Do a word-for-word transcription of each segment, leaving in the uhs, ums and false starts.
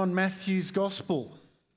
on Matthew's Gospel.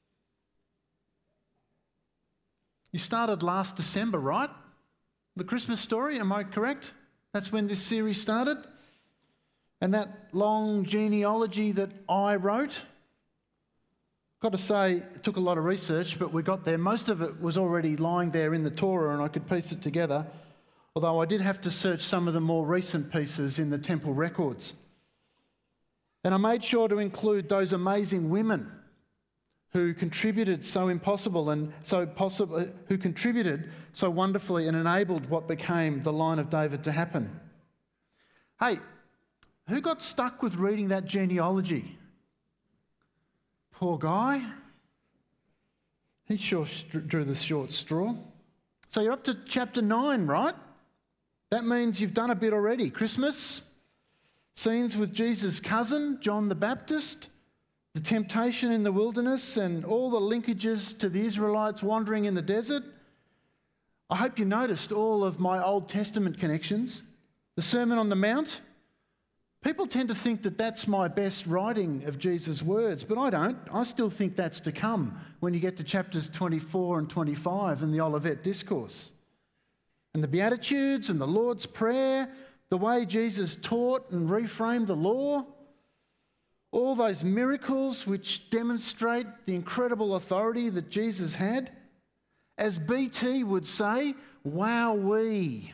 You started last December, right? The Christmas story, am I correct? That's when this series started? And that long genealogy that I wrote? Got to say, it took a lot of research, but we got there. Most of it was already lying there in the Torah and I could piece it together, although I did have to search some of the more recent pieces in the temple records. And I made sure to include those amazing women who contributed so impossible and so possible, who contributed so wonderfully and enabled what became the line of David to happen. Hey, who got stuck with reading that genealogy? Poor guy. He sure drew the short straw. So you're up to chapter nine, right? That means you've done a bit already. Christmas, scenes with Jesus' cousin, John the Baptist, the temptation in the wilderness and all the linkages to the Israelites wandering in the desert. I hope you noticed all of my Old Testament connections. The Sermon on the Mount. People tend to think that that's my best writing of Jesus' words, but I don't. I still think that's to come when you get to chapters twenty-four and twenty-five in the Olivet Discourse. And the Beatitudes and the Lord's Prayer, the way Jesus taught and reframed the law, all those miracles which demonstrate the incredible authority that Jesus had. As B T would say, wowee.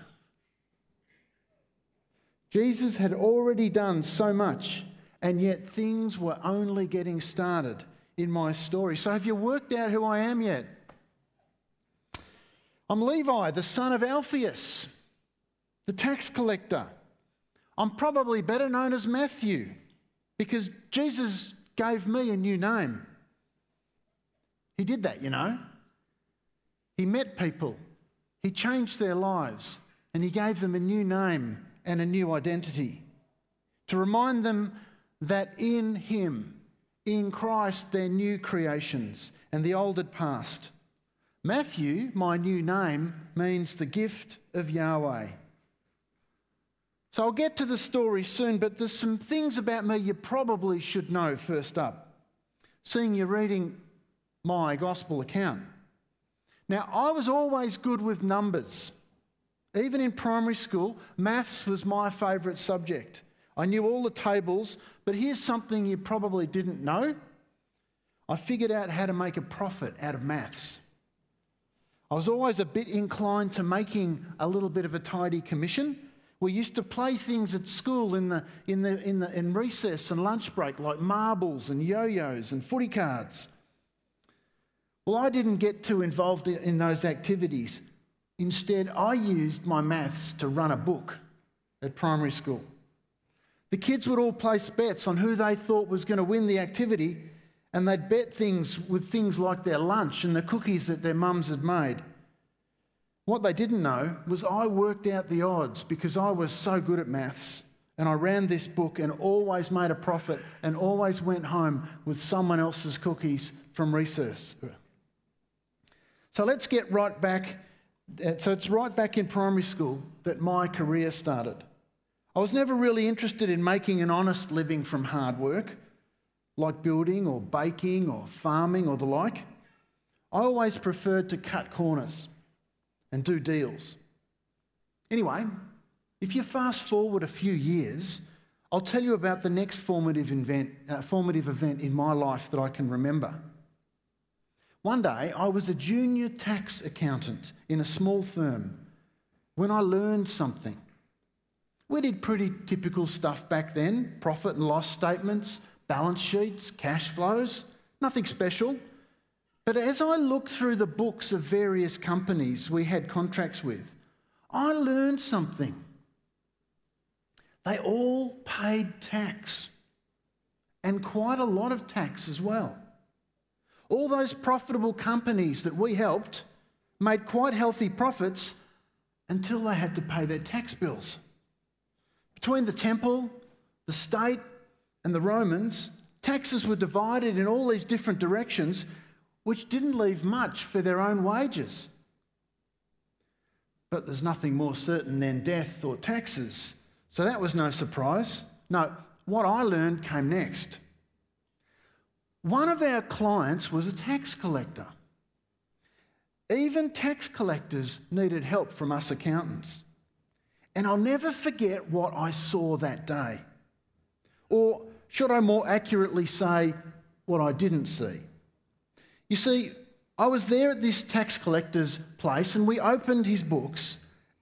Jesus had already done so much, and yet things were only getting started in my story. So have you worked out who I am yet? I'm Levi, the son of Alphaeus, the tax collector. I'm probably better known as Matthew, because Jesus gave me a new name. He did that, you know. He met people, he changed their lives, and he gave them a new name and a new identity to remind them that in him, in Christ, they're new creations and the old had passed. Matthew, my new name, means the gift of Yahweh. So I'll get to the story soon, but there's some things about me you probably should know first up, seeing you're reading my gospel account. Now, I was always good with numbers. Even in primary school, maths was my favourite subject. I knew all the tables, but here's something you probably didn't know. I figured out how to make a profit out of maths. I was always a bit inclined to making a little bit of a tidy commission. We used to play things at school in the in the in the in recess and lunch break, like marbles and yo-yos and footy cards. Well, I didn't get too involved in those activities. Instead, I used my maths to run a book at primary school. The kids would all place bets on who they thought was going to win the activity, and they'd bet things with things like their lunch and the cookies that their mums had made. What they didn't know was I worked out the odds because I was so good at maths, and I ran this book and always made a profit and always went home with someone else's cookies from recess. So let's get right back. So it's right back in primary school that my career started. I was never really interested in making an honest living from hard work, like building or baking or farming or the like. I always preferred to cut corners and do deals. Anyway, if you fast forward a few years, I'll tell you about the next formative event, uh, formative event in my life that I can remember. One day, I was a junior tax accountant in a small firm when I learned something. We did pretty typical stuff back then, profit and loss statements, balance sheets, cash flows, nothing special. But as I looked through the books of various companies we had contracts with, I learned something. They all paid tax, and quite a lot of tax as well. All those profitable companies that we helped made quite healthy profits until they had to pay their tax bills. Between the temple, the state, and the Romans, taxes were divided in all these different directions, which didn't leave much for their own wages. But there's nothing more certain than death or taxes, so that was no surprise. No, what I learned came next. One of our clients was a tax collector. Even tax collectors needed help from us accountants. And I'll never forget what I saw that day. Or should I more accurately say what I didn't see? You see, I was there at this tax collector's place and we opened his books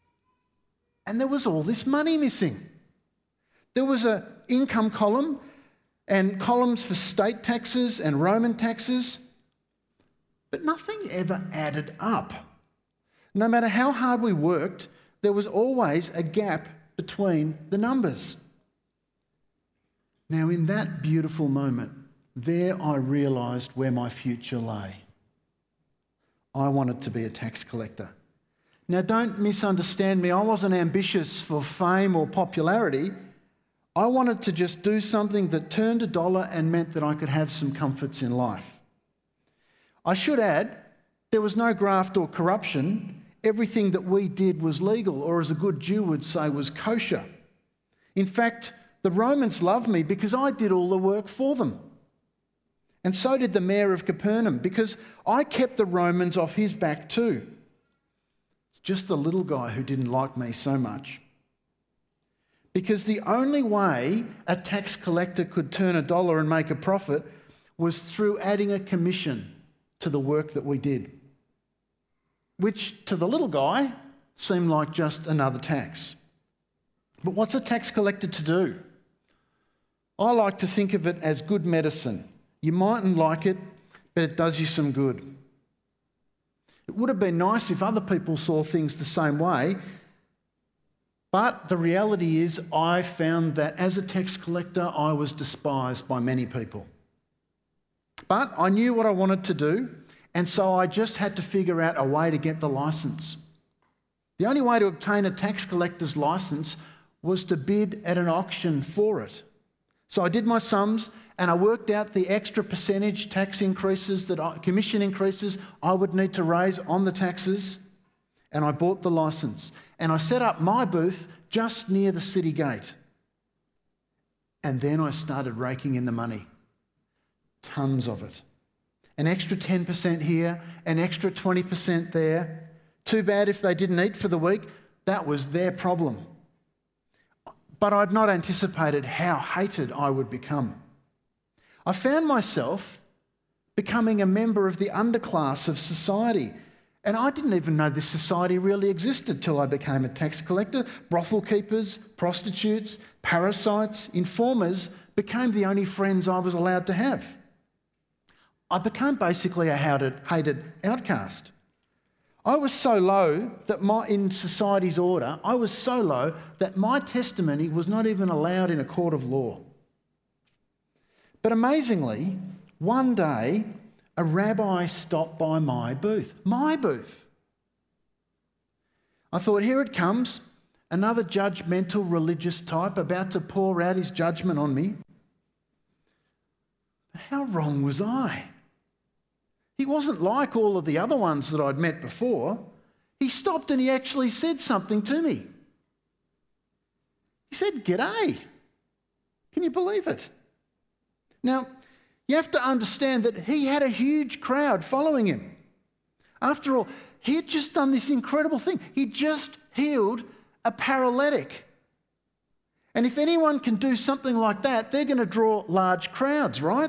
and there was all this money missing. There was an income column and columns for state taxes and Roman taxes, but nothing ever added up. No matter how hard we worked, there was always a gap between the numbers. Now, in that beautiful moment, there I realised where my future lay. I wanted to be a tax collector. Now, don't misunderstand me. I wasn't ambitious for fame or popularity. I wanted to just do something that turned a dollar and meant that I could have some comforts in life. I should add, there was no graft or corruption. Everything that we did was legal, or as a good Jew would say, was kosher. In fact, the Romans loved me because I did all the work for them. And so did the mayor of Capernaum, because I kept the Romans off his back too. It's just the little guy who didn't like me so much. Because the only way a tax collector could turn a dollar and make a profit was through adding a commission to the work that we did, which to the little guy seemed like just another tax. But what's a tax collector to do? I like to think of it as good medicine. You mightn't like it, but it does you some good. It would have been nice if other people saw things the same way, but the reality is I found that as a tax collector, I was despised by many people. But I knew what I wanted to do, and so I just had to figure out a way to get the licence. The only way to obtain a tax collector's licence was to bid at an auction for it. So I did my sums and I worked out the extra percentage tax increases, that I, commission increases I would need to raise on the taxes, and I bought the licence. And I set up my booth just near the city gate. And then I started raking in the money. Tons of it. An extra ten percent here, an extra twenty percent there. Too bad if they didn't eat for the week. That was their problem. But I'd not anticipated how hated I would become. I found myself becoming a member of the underclass of society. And I didn't even know this society really existed till I became a tax collector. Brothel keepers, prostitutes, parasites, informers became the only friends I was allowed to have. I became basically a hated, hated outcast. I was so low that my, in society's order, I was so low that my testimony was not even allowed in a court of law. But amazingly, one day, a rabbi stopped by my booth. My booth. I thought, here it comes, another judgmental religious type about to pour out his judgment on me. How wrong was I? He wasn't like all of the other ones that I'd met before. He stopped and he actually said something to me. He said, "G'day." Can you believe it? Now, you have to understand that he had a huge crowd following him. After all, he had just done this incredible thing. He just healed a paralytic. And if anyone can do something like that, they're going to draw large crowds, right?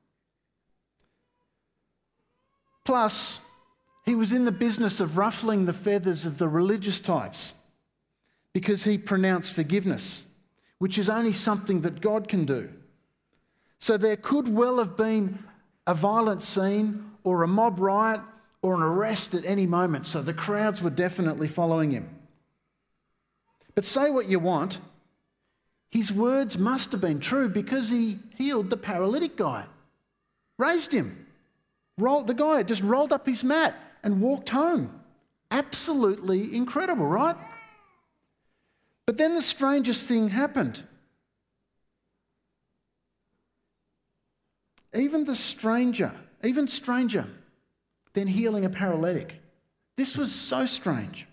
Plus, he was in the business of ruffling the feathers of the religious types because he pronounced forgiveness, which is only something that God can do. So there could well have been a violent scene or a mob riot or an arrest at any moment. So the crowds were definitely following him. But say what you want, his words must have been true because he healed the paralytic guy, raised him, rolled, the guy just rolled up his mat and walked home. Absolutely incredible, right? But then the strangest thing happened. Even the stranger, even stranger than healing a paralytic. This was so strange.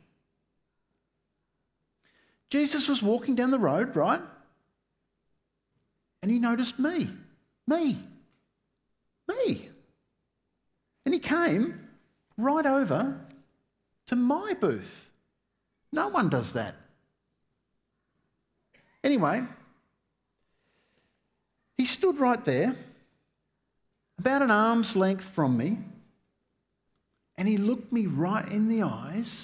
Jesus was walking down the road, right? And he noticed me, me, Me. And he came right over to my booth. No one does that. Anyway, he stood right there, about an arm's length from me, and he looked me right in the eyes,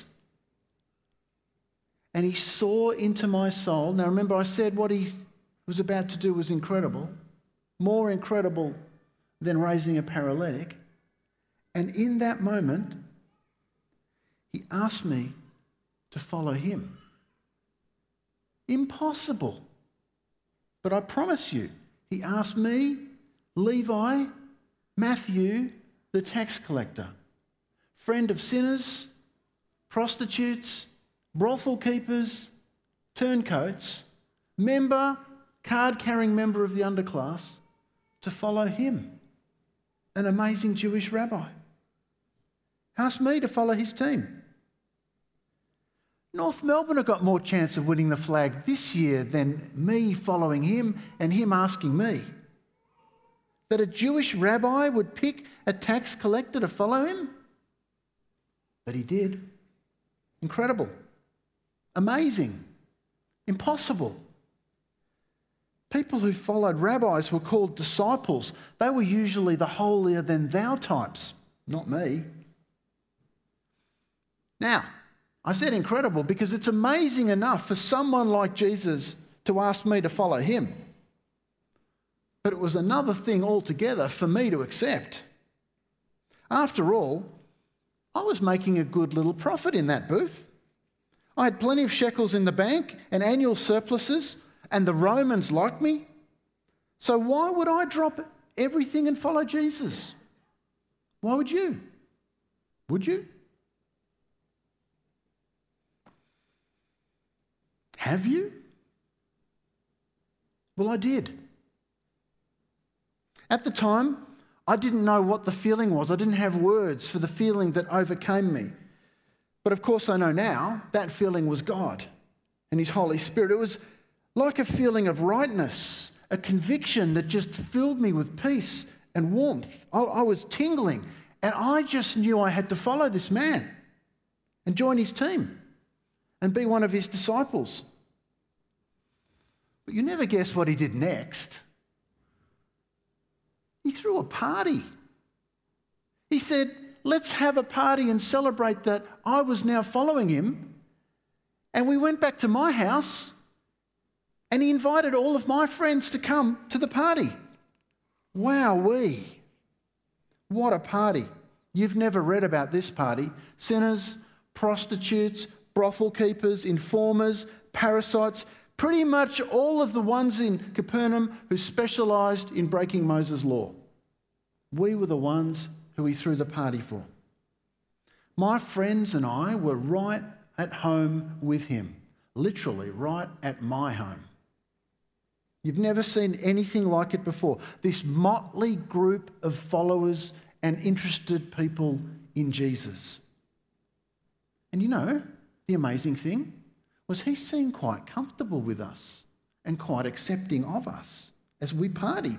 and he saw into my soul. Now remember, I said what he was about to do was incredible, more incredible than raising a paralytic. And in that moment, he asked me to follow him. Impossible. But I promise you, he asked me, Levi, Matthew, the tax collector, friend of sinners, prostitutes, brothel keepers, turncoats, member, card-carrying member of the underclass, to follow him, an amazing Jewish rabbi. Asked me to follow his team. North Melbourne have got more chance of winning the flag this year than me following him and him asking me. That a Jewish rabbi would pick a tax collector to follow him? But he did. Incredible. Amazing. Impossible. People who followed rabbis were called disciples. They were usually the holier than thou types, not me. Now, I said incredible because it's amazing enough for someone like Jesus to ask me to follow him. But it was another thing altogether for me to accept. After all, I was making a good little profit in that booth. I had plenty of shekels in the bank and annual surpluses, and the Romans liked me. So why would I drop everything and follow Jesus? Why would you? Would you? Have you? Well, I did. At the time, I didn't know what the feeling was. I didn't have words for the feeling that overcame me. But of course I know now that feeling was God and his Holy Spirit. It was like a feeling of rightness, a conviction that just filled me with peace and warmth. I, I was tingling, and I just knew I had to follow this man and join his team and be one of his disciples. But you never guess what he did next. He threw a party. He said, let's have a party and celebrate that I was now following him. And we went back to my house, and he invited all of my friends to come to the party. Wowee. What a party. You've never read about this party. Sinners, prostitutes, brothel keepers, informers, parasites, pretty much all of the ones in Capernaum who specialised in breaking Moses' law. We were the ones who he threw the party for. My friends and I were right at home with him, literally right at my home. You've never seen anything like it before. This motley group of followers and interested people in Jesus. And you know, the amazing thing was he seemed quite comfortable with us and quite accepting of us as we partied.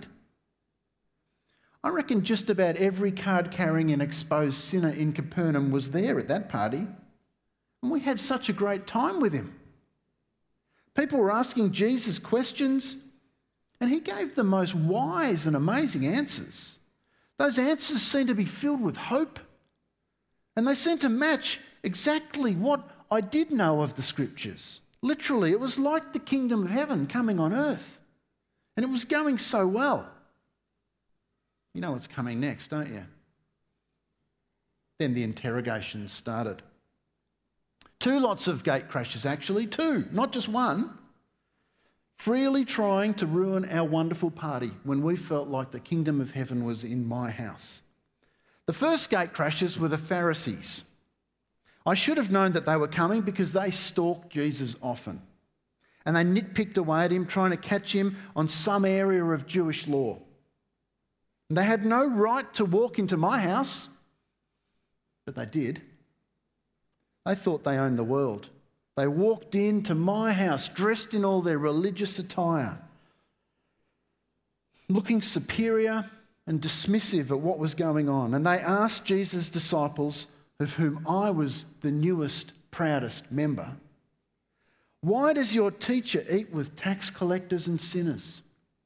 I reckon just about every card-carrying and exposed sinner in Capernaum was there at that party, and we had such a great time with him. People were asking Jesus questions, and he gave the most wise and amazing answers. Those answers seemed to be filled with hope, and they seemed to match exactly what I did know of the Scriptures. Literally, it was like the kingdom of heaven coming on earth, and it was going so well. You know what's coming next, don't you? Then the interrogations started. Two lots of gate crashers, actually, two, not just one. Freely trying to ruin our wonderful party when we felt like the kingdom of heaven was in my house. The first gate crashers were the Pharisees. I should have known that they were coming because they stalked Jesus often. And they nitpicked away at him, trying to catch him on some area of Jewish law. They had no right to walk into my house, but they did. They thought they owned the world. They walked into my house dressed in all their religious attire, looking superior, and dismissive at what was going on. And they asked Jesus' disciples, of whom I was the newest, proudest member, "Why does your teacher eat with tax collectors and sinners?"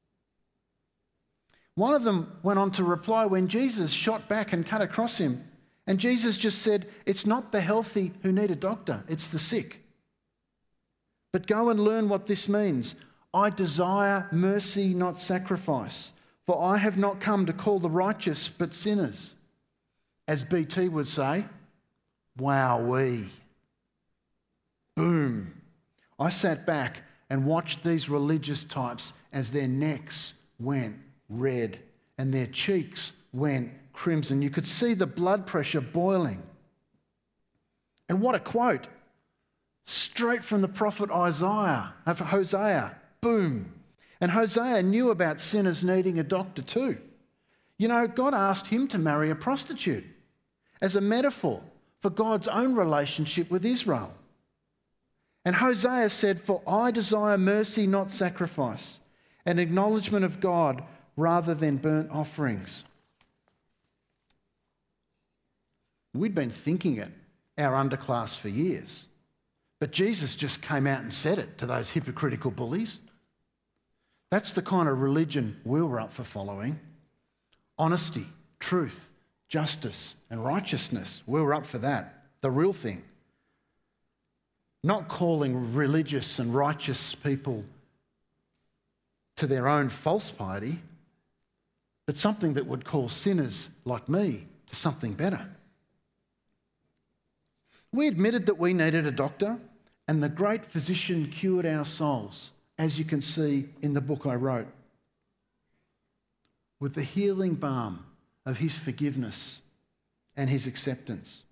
One of them went on to reply when Jesus shot back and cut across him. And Jesus just said, "It's not the healthy who need a doctor, it's the sick. But go and learn what this means. I desire mercy, not sacrifice. For I have not come to call the righteous, but sinners." As B T would say, wowee. Boom. I sat back and watched these religious types as their necks went red and their cheeks went crimson. You could see the blood pressure boiling. And what a quote. Straight from the prophet Isaiah, of Hosea. Boom. And Hosea knew about sinners needing a doctor too. You know, God asked him to marry a prostitute as a metaphor for God's own relationship with Israel. And Hosea said, "For I desire mercy, not sacrifice, an acknowledgement of God rather than burnt offerings." We'd been thinking it, our underclass, for years. But Jesus just came out and said it to those hypocritical bullies. That's the kind of religion we were up for following. Honesty, truth, justice and righteousness. We were up for that, the real thing. Not calling religious and righteous people to their own false piety, but something that would call sinners like me to something better. We admitted that we needed a doctor, and the great physician cured our souls, as you can see in the book I wrote, with the healing balm of his forgiveness and his acceptance.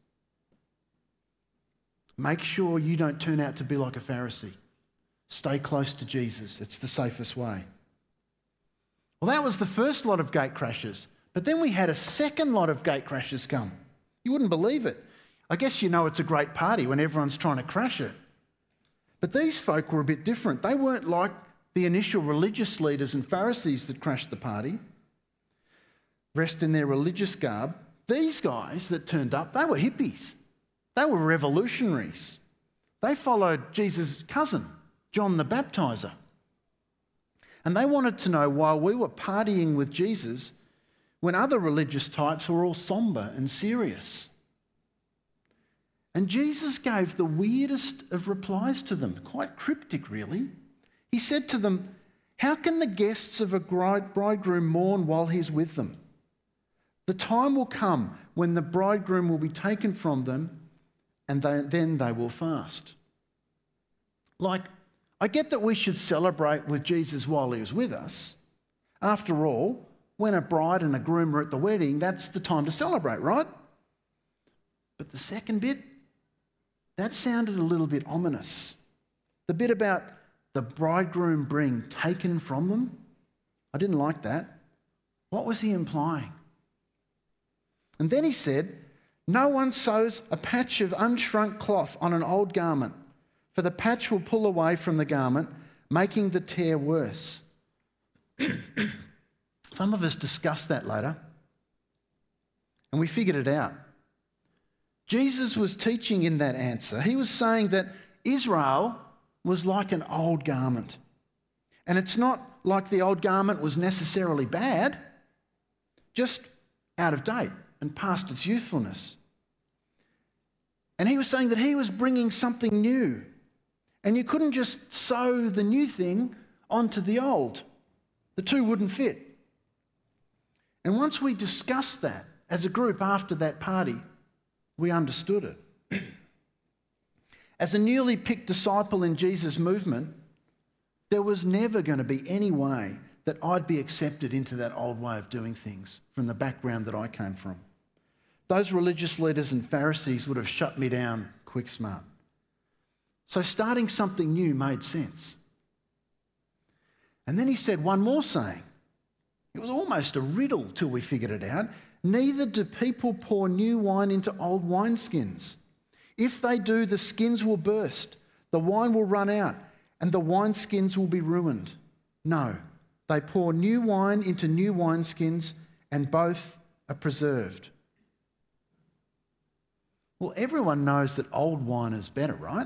Make sure you don't turn out to be like a Pharisee. Stay close to Jesus. It's the safest way. Well, that was the first lot of gate crashers. But then we had a second lot of gate crashers come. You wouldn't believe it. I guess you know it's a great party when everyone's trying to crash it. But these folk were a bit different. They weren't like the initial religious leaders and Pharisees that crashed the party, dressed in their religious garb. These guys that turned up, they were hippies. They were revolutionaries. They followed Jesus' cousin, John the Baptizer. And they wanted to know why we were partying with Jesus when other religious types were all somber and serious. And Jesus gave the weirdest of replies to them, quite cryptic really. He said to them, "How can the guests of a bridegroom mourn while he's with them? The time will come when the bridegroom will be taken from them, and they, then they will fast." Like, I get that we should celebrate with Jesus while he was with us. After all, when a bride and a groom are at the wedding, that's the time to celebrate, right? But the second bit, that sounded a little bit ominous. The bit about the bridegroom being taken from them, I didn't like that. What was he implying? And then he said, "No one sews a patch of unshrunk cloth on an old garment, for the patch will pull away from the garment, making the tear worse." Some of us discussed that later, and we figured it out. Jesus was teaching in that answer. He was saying that Israel was like an old garment. And it's not like the old garment was necessarily bad, just out of date and past its youthfulness. And he was saying that he was bringing something new. And you couldn't just sew the new thing onto the old. The two wouldn't fit. And once we discussed that as a group after that party, we understood it. As a newly picked disciple in Jesus' movement, there was never going to be any way that I'd be accepted into that old way of doing things from the background that I came from. Those religious leaders and Pharisees would have shut me down quick smart. So starting something new made sense. And then he said one more saying. It was almost a riddle till we figured it out. "Neither do people pour new wine into old wineskins. If they do, the skins will burst, the wine will run out, and the wineskins will be ruined. No, they pour new wine into new wineskins, and both are preserved. Well, everyone knows that old wine is better, right?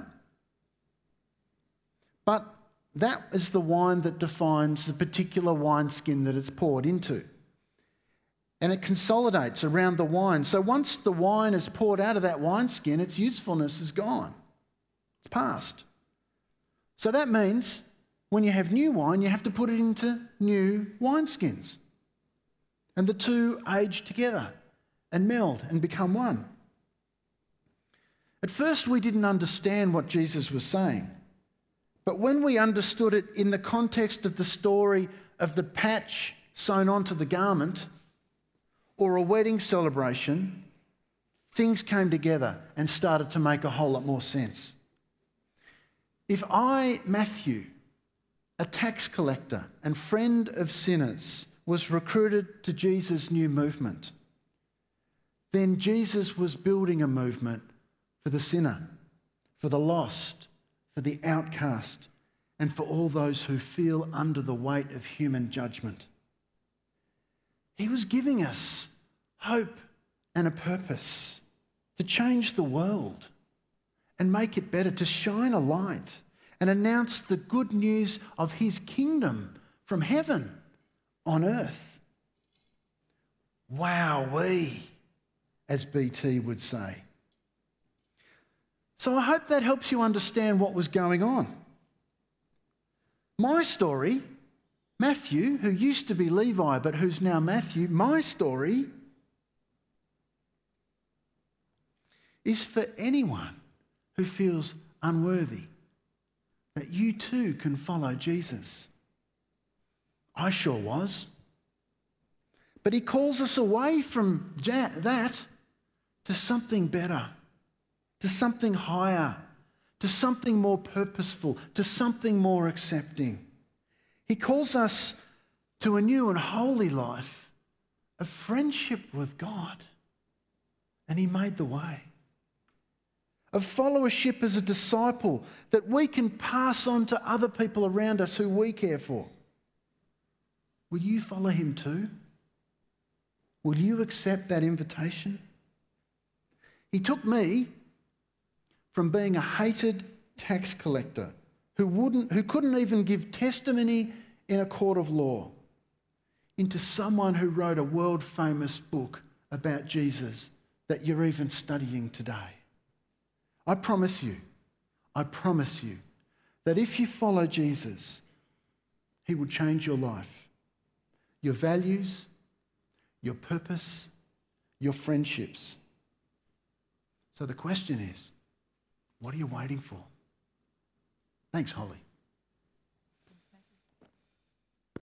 But that is the wine that defines the particular wineskin that it's poured into. And it consolidates around the wine. So once the wine is poured out of that wineskin, its usefulness is gone. It's past. So that means when you have new wine, you have to put it into new wineskins. And the two age together and meld and become one. At first, we didn't understand what Jesus was saying. But when we understood it in the context of the story of the patch sewn onto the garment or a wedding celebration, things came together and started to make a whole lot more sense. If I, Matthew, a tax collector and friend of sinners, was recruited to Jesus' new movement, then Jesus was building a movement for the sinner, for the lost, for the outcast, and for all those who feel under the weight of human judgment. He was giving us hope and a purpose to change the world and make it better, to shine a light and announce the good news of his kingdom from heaven on earth. Wowee, as B T would say. So I hope that helps you understand what was going on. My story, Matthew, who used to be Levi but who's now Matthew, my story is for anyone who feels unworthy, that you too can follow Jesus. I sure was. But he calls us away from that to something better, to something higher, to something more purposeful, to something more accepting. He calls us to a new and holy life of friendship with God. And he made the way. Of followership as a disciple that we can pass on to other people around us who we care for. Will you follow him too? Will you accept that invitation? He took me from being a hated tax collector who wouldn't, who couldn't even give testimony in a court of law, into someone who wrote a world-famous book about Jesus that you're even studying today. I promise you, I promise you that if you follow Jesus, he will change your life, your values, your purpose, your friendships. So the question is, what are you waiting for? Thanks, Holly.